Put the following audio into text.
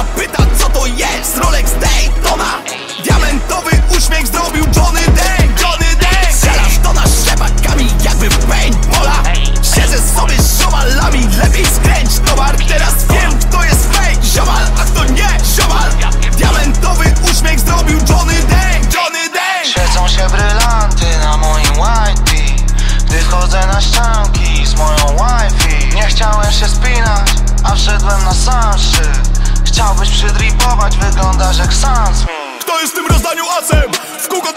pyta co to jest Rolex Daytona. Diamentowy uśmiech zrobił Johnny Dang. Strzelasz do nas szczepakami jakby w paintballa. Siedzę sobie z ziomalami, lepiej skręć towar. Teraz wiem kto jest fake ziomal, a kto nie ziomal. Diamentowy uśmiech zrobił Johnny Dang. Świecą się brylanty na moim white tee, gdy wchodzę na ścianki z moją wifi. Nie chciałem się spinać, a wszedłem na sam szczyt. Chciałbyś przydripować, wyglądasz jak Sam Smith. Kto jest w tym rozdaniu asem? W kółko